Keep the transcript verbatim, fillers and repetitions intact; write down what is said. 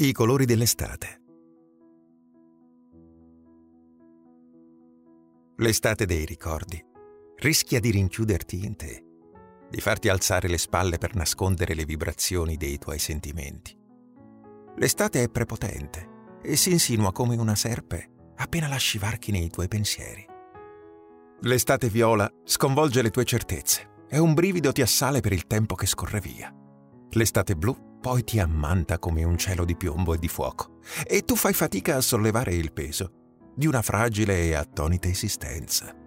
I colori dell'estate. L'estate dei ricordi rischia di rinchiuderti in te, di farti alzare le spalle per nascondere le vibrazioni dei tuoi sentimenti. L'estate è prepotente e si insinua come una serpe appena lasci varchi nei tuoi pensieri. L'estate viola sconvolge le tue certezze e un brivido ti assale per il tempo che scorre via. L'estate blu poi ti ammanta come un cielo di piombo e di fuoco e tu fai fatica a sollevare il peso di una fragile e attonita esistenza.